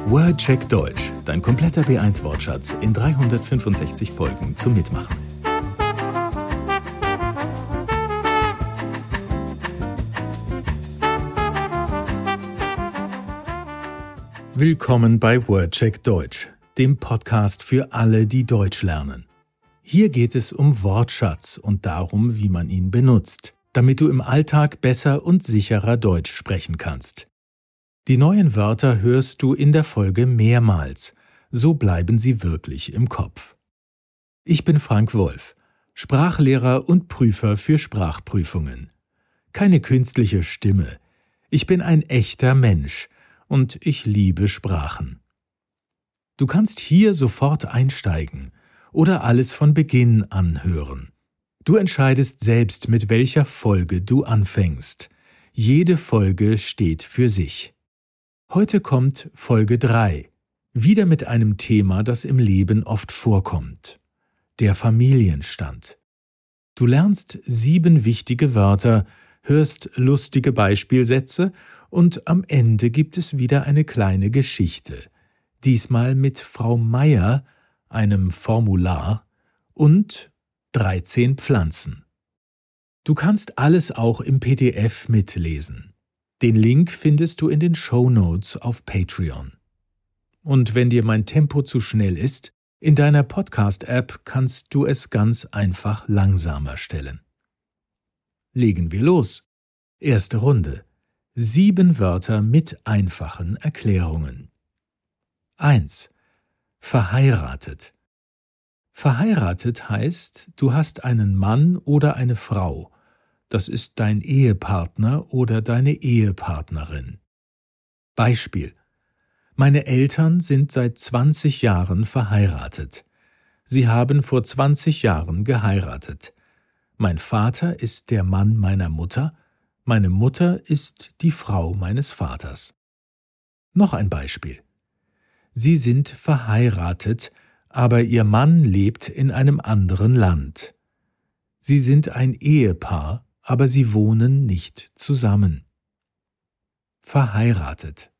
WordCheck Deutsch, dein kompletter B1-Wortschatz in 365 Folgen zum Mitmachen. Willkommen bei WordCheck Deutsch, dem Podcast für alle, die Deutsch lernen. Hier geht es um Wortschatz und darum, wie man ihn benutzt, damit du im Alltag besser und sicherer Deutsch sprechen kannst. Die neuen Wörter hörst du in der Folge mehrmals, so bleiben sie wirklich im Kopf. Ich bin Frank Wolf, Sprachlehrer und Prüfer für Sprachprüfungen. Keine künstliche Stimme. Ich bin ein echter Mensch und ich liebe Sprachen. Du kannst hier sofort einsteigen oder alles von Beginn an hören. Du entscheidest selbst, mit welcher Folge du anfängst. Jede Folge steht für sich. Heute kommt Folge 3, wieder mit einem Thema, das im Leben oft vorkommt: der Familienstand. Du lernst 7 wichtige Wörter, hörst lustige Beispielsätze und am Ende gibt es wieder eine kleine Geschichte, diesmal mit Frau Meier, einem Formular und 13 Pflanzen. Du kannst alles auch im PDF mitlesen. Den Link findest du in den Shownotes auf Patreon. Und wenn dir mein Tempo zu schnell ist, in deiner Podcast-App kannst du es ganz einfach langsamer stellen. Legen wir los. Erste Runde. 7 Wörter mit einfachen Erklärungen. 1. Verheiratet. Verheiratet heißt, du hast einen Mann oder eine Frau. Das ist dein Ehepartner oder deine Ehepartnerin. Beispiel: Meine Eltern sind seit 20 Jahren verheiratet. Sie haben vor 20 Jahren geheiratet. Mein Vater ist der Mann meiner Mutter. Meine Mutter ist die Frau meines Vaters. Noch ein Beispiel. Sie sind verheiratet, aber ihr Mann lebt in einem anderen Land. Sie sind ein Ehepaar, aber sie wohnen nicht zusammen. Verheiratet.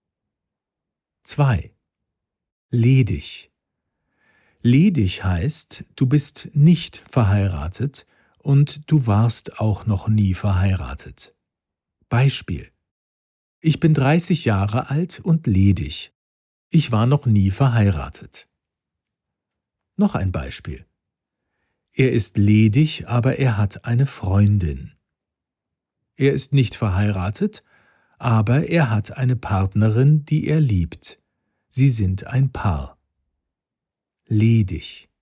2. Ledig. Ledig heißt, du bist nicht verheiratet und du warst auch noch nie verheiratet. Beispiel: Ich bin 30 Jahre alt und ledig. Ich war noch nie verheiratet. Noch ein Beispiel. Er ist ledig, aber er hat eine Freundin. Er ist nicht verheiratet, aber er hat eine Partnerin, die er liebt. Sie sind ein Paar. Ledig.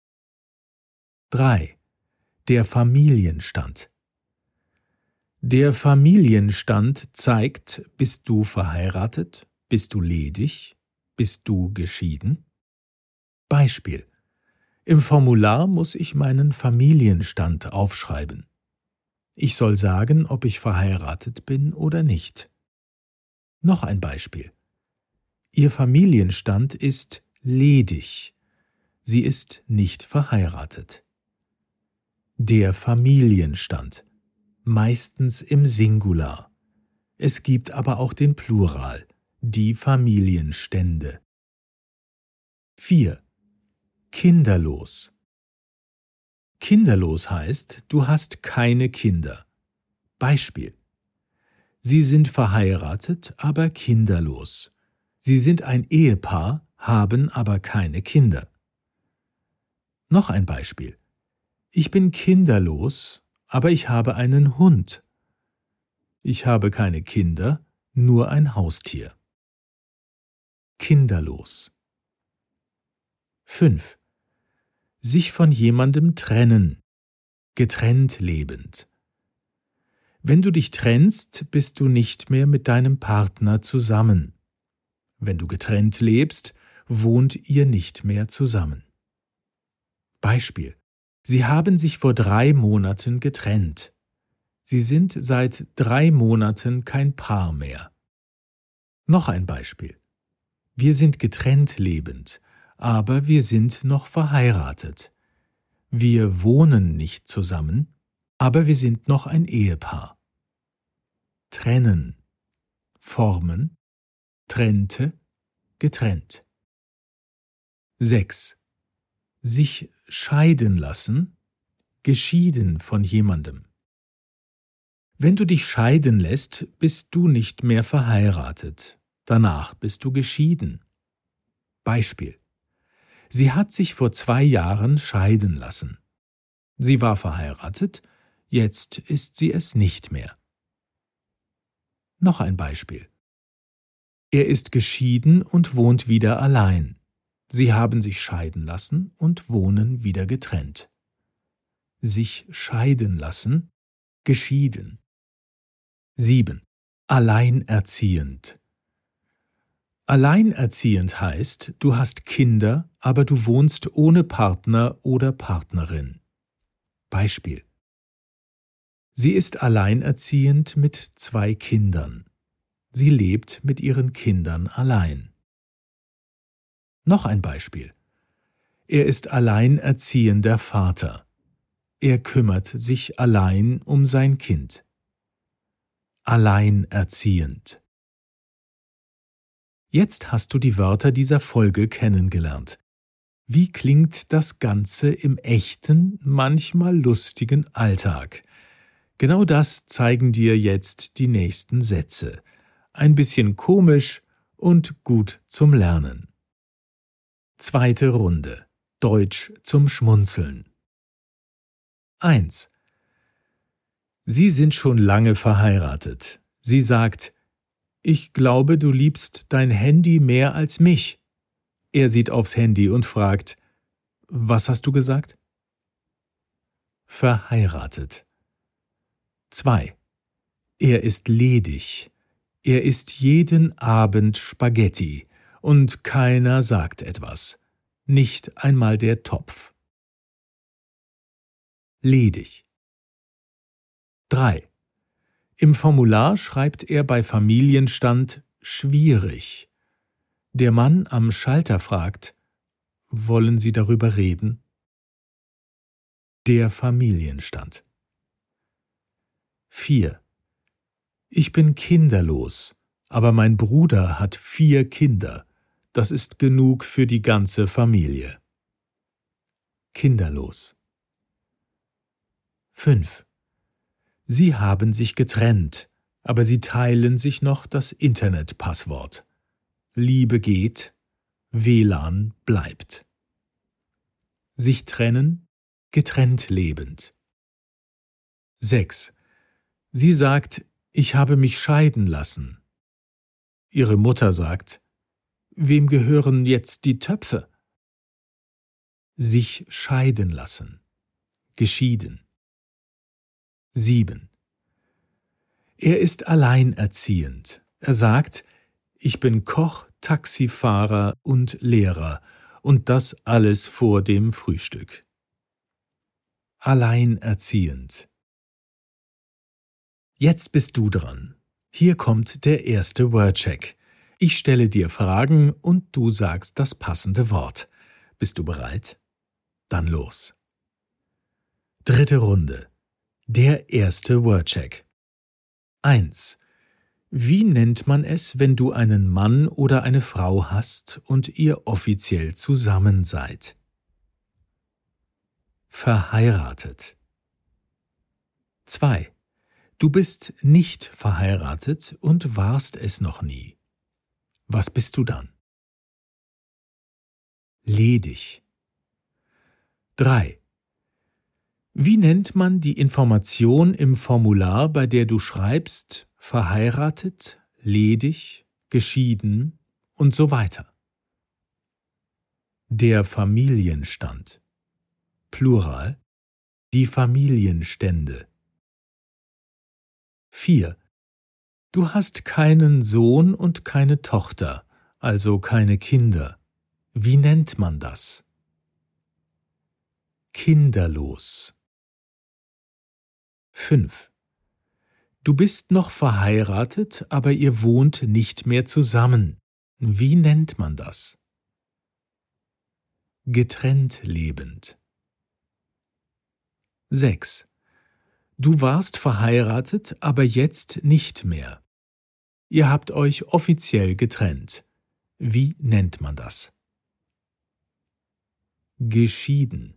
3. Der Familienstand. Der Familienstand zeigt, bist du verheiratet, bist du ledig, bist du geschieden? Beispiel: Im Formular muss ich meinen Familienstand aufschreiben. Ich soll sagen, ob ich verheiratet bin oder nicht. Noch ein Beispiel. Ihr Familienstand ist ledig. Sie ist nicht verheiratet. Der Familienstand. Meistens im Singular. Es gibt aber auch den Plural, die Familienstände. 4. Kinderlos. Kinderlos heißt, du hast keine Kinder. Beispiel: Sie sind verheiratet, aber kinderlos. Sie sind ein Ehepaar, haben aber keine Kinder. Noch ein Beispiel. Ich bin kinderlos, aber ich habe einen Hund. Ich habe keine Kinder, nur ein Haustier. Kinderlos. 5. Sich von jemandem trennen. Getrennt lebend. Wenn du dich trennst, bist du nicht mehr mit deinem Partner zusammen. Wenn du getrennt lebst, wohnt ihr nicht mehr zusammen. Beispiel: Sie haben sich vor 3 Monaten getrennt. Sie sind seit 3 Monaten kein Paar mehr. Noch ein Beispiel. Wir sind getrennt lebend, aber wir sind noch verheiratet. Wir wohnen nicht zusammen, aber wir sind noch ein Ehepaar. Trennen. Formen: trennte, getrennt. 6. Sich scheiden lassen, geschieden von jemandem. Wenn du dich scheiden lässt, bist du nicht mehr verheiratet. Danach bist du geschieden. Beispiel: Sie hat sich vor 2 Jahren scheiden lassen. Sie war verheiratet, jetzt ist sie es nicht mehr. Noch ein Beispiel: Er ist geschieden und wohnt wieder allein. Sie haben sich scheiden lassen und wohnen wieder getrennt. Sich scheiden lassen, geschieden. 7. Alleinerziehend. Alleinerziehend heißt, du hast Kinder, aber du wohnst ohne Partner oder Partnerin. Beispiel: Sie ist alleinerziehend mit 2 Kindern. Sie lebt mit ihren Kindern allein. Noch ein Beispiel: Er ist alleinerziehender Vater. Er kümmert sich allein um sein Kind. Alleinerziehend. Jetzt hast du die Wörter dieser Folge kennengelernt. Wie klingt das Ganze im echten, manchmal lustigen Alltag? Genau das zeigen dir jetzt die nächsten Sätze. Ein bisschen komisch und gut zum Lernen. 2. Runde. Deutsch zum Schmunzeln. 1. Sie sind schon lange verheiratet. Sie sagt: Ich glaube, du liebst dein Handy mehr als mich. Er sieht aufs Handy und fragt: Was hast du gesagt? Verheiratet. 2. Er ist ledig. Er isst jeden Abend Spaghetti und keiner sagt etwas. Nicht einmal der Topf. Ledig. 3. Im Formular schreibt er bei Familienstand schwierig. Der Mann am Schalter fragt: Wollen Sie darüber reden? Der Familienstand. 4. Ich bin kinderlos, aber mein Bruder hat 4 Kinder. Das ist genug für die ganze Familie. Kinderlos. 5. Sie haben sich getrennt, aber sie teilen sich noch das Internetpasswort. Liebe geht, WLAN bleibt. Sich trennen, getrennt lebend. 6. Sie sagt: Ich habe mich scheiden lassen. Ihre Mutter sagt: Wem gehören jetzt die Töpfe? Sich scheiden lassen. Geschieden. 7. Er ist alleinerziehend. Er sagt: Ich bin Koch, Taxifahrer und Lehrer und das alles vor dem Frühstück. Alleinerziehend. Jetzt bist du dran. Hier kommt der erste Wordcheck. Ich stelle dir Fragen und du sagst das passende Wort. Bist du bereit? Dann los. 3. Runde. Der erste Wordcheck. 1. Wie nennt man es, wenn du einen Mann oder eine Frau hast und ihr offiziell zusammen seid? Verheiratet. 2. Du bist nicht verheiratet und warst es noch nie. Was bist du dann? Ledig. 3. Wie nennt man die Information im Formular, bei der du schreibst: verheiratet, ledig, geschieden und so weiter? Der Familienstand. Plural: die Familienstände. 4. Du hast keinen Sohn und keine Tochter, also keine Kinder. Wie nennt man das? Kinderlos. 5. Du bist noch verheiratet, aber ihr wohnt nicht mehr zusammen. Wie nennt man das? Getrennt lebend. 6. Du warst verheiratet, aber jetzt nicht mehr. Ihr habt euch offiziell getrennt. Wie nennt man das? Geschieden.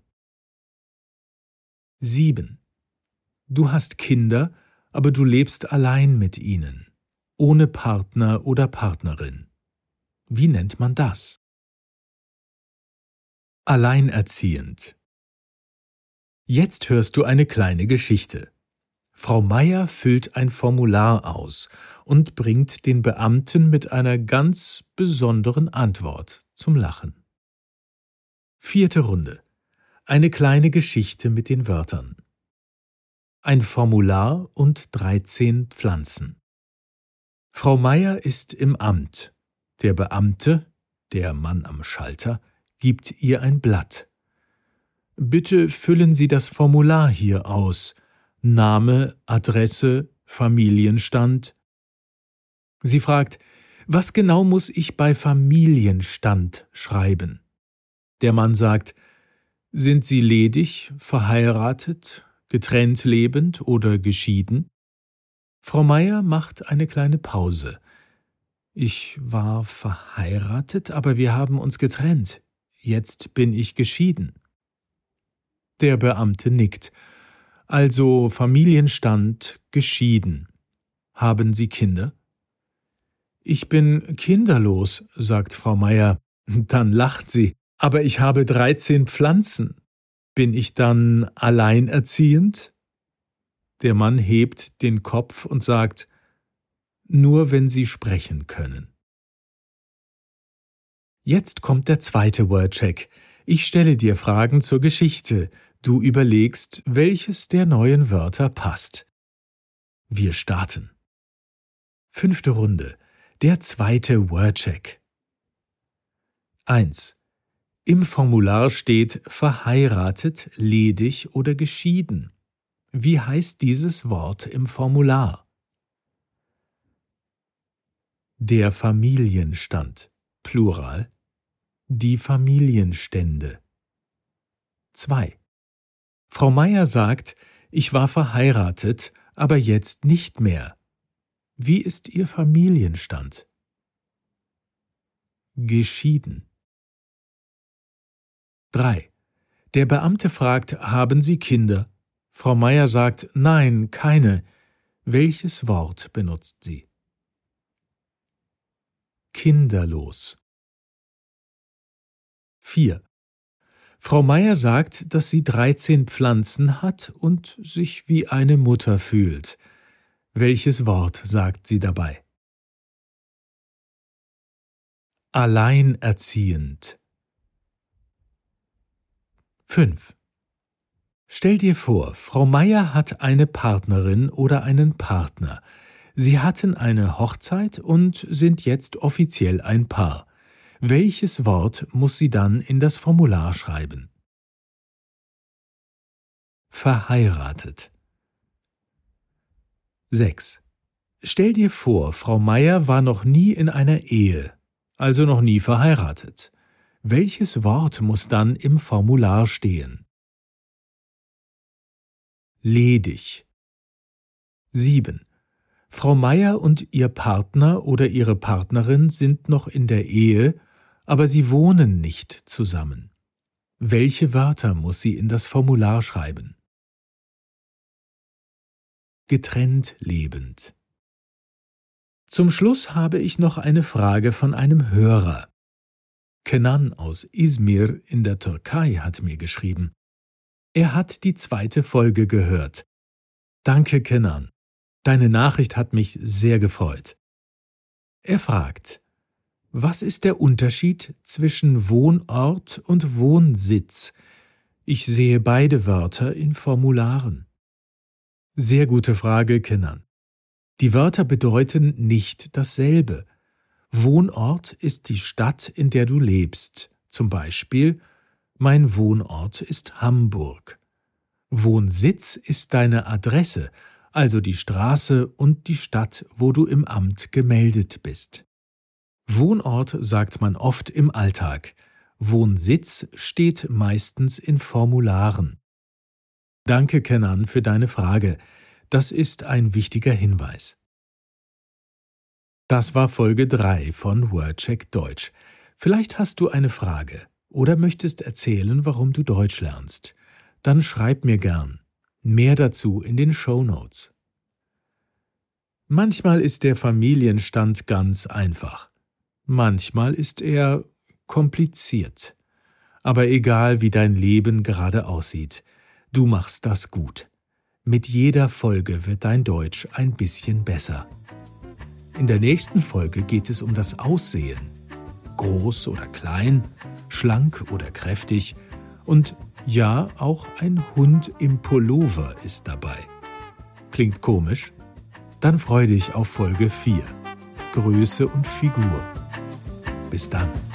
7. Du hast Kinder, aber du lebst allein mit ihnen, ohne Partner oder Partnerin. Wie nennt man das? Alleinerziehend. Jetzt hörst du eine kleine Geschichte. Frau Meier füllt ein Formular aus und bringt den Beamten mit einer ganz besonderen Antwort zum Lachen. 4. Runde. Eine kleine Geschichte mit den Wörtern. Ein Formular und 13 Pflanzen. Frau Meier ist im Amt. Der Beamte, der Mann am Schalter, gibt ihr ein Blatt. Bitte füllen Sie das Formular hier aus. Name, Adresse, Familienstand. Sie fragt, was genau muss ich bei Familienstand schreiben? Der Mann sagt, sind Sie ledig, verheiratet, getrennt lebend oder geschieden? Frau Meier macht eine kleine Pause. Ich war verheiratet, aber wir haben uns getrennt. Jetzt bin ich geschieden. Der Beamte nickt. Also Familienstand geschieden. Haben Sie Kinder? Ich bin kinderlos, sagt Frau Meier. Dann lacht sie. Aber ich habe 13 Pflanzen. Bin ich dann alleinerziehend? Der Mann hebt den Kopf und sagt, nur wenn Sie sprechen können. Jetzt kommt der zweite Wordcheck. Ich stelle dir Fragen zur Geschichte. Du überlegst, welches der neuen Wörter passt. Wir starten. 5. Runde. Der zweite Wordcheck. 1. Im Formular steht verheiratet, ledig oder geschieden. Wie heißt dieses Wort im Formular? Der Familienstand, Plural. Die Familienstände. 2. Frau Meier sagt, ich war verheiratet, aber jetzt nicht mehr. Wie ist Ihr Familienstand? Geschieden. 3. Der Beamte fragt, haben Sie Kinder? Frau Meier sagt, nein, keine. Welches Wort benutzt sie? Kinderlos. 4. Frau Meier sagt, dass sie 13 Pflanzen hat und sich wie eine Mutter fühlt. Welches Wort sagt sie dabei? Alleinerziehend. 5. Stell dir vor, Frau Meier hat eine Partnerin oder einen Partner. Sie hatten eine Hochzeit und sind jetzt offiziell ein Paar. Welches Wort muss sie dann in das Formular schreiben? Verheiratet. 6. Stell dir vor, Frau Meier war noch nie in einer Ehe, also noch nie verheiratet. Welches Wort muss dann im Formular stehen? Ledig. 7. Frau Meier und ihr Partner oder ihre Partnerin sind noch in der Ehe, aber sie wohnen nicht zusammen. Welche Wörter muss sie in das Formular schreiben? Getrennt lebend. Zum Schluss habe ich noch eine Frage von einem Hörer. Kenan aus Izmir in der Türkei hat mir geschrieben. Er hat die 2. Folge gehört. Danke, Kenan. Deine Nachricht hat mich sehr gefreut. Er fragt, was ist der Unterschied zwischen Wohnort und Wohnsitz? Ich sehe beide Wörter in Formularen. Sehr gute Frage, Kenan. Die Wörter bedeuten nicht dasselbe. Wohnort ist die Stadt, in der du lebst. Zum Beispiel, mein Wohnort ist Hamburg. Wohnsitz ist deine Adresse, also die Straße und die Stadt, wo du im Amt gemeldet bist. Wohnort sagt man oft im Alltag. Wohnsitz steht meistens in Formularen. Danke, Kenan, für deine Frage. Das ist ein wichtiger Hinweis. Das war Folge 3 von WordCheck Deutsch. Vielleicht hast du eine Frage oder möchtest erzählen, warum du Deutsch lernst. Dann schreib mir gern. Mehr dazu in den Shownotes. Manchmal ist der Familienstand ganz einfach. Manchmal ist er kompliziert. Aber egal, wie dein Leben gerade aussieht, du machst das gut. Mit jeder Folge wird dein Deutsch ein bisschen besser. In der nächsten Folge geht es um das Aussehen. Groß oder klein, schlank oder kräftig und ja, auch ein Hund im Pullover ist dabei. Klingt komisch? Dann freu dich auf Folge 4. Größe und Figur. Bis dann.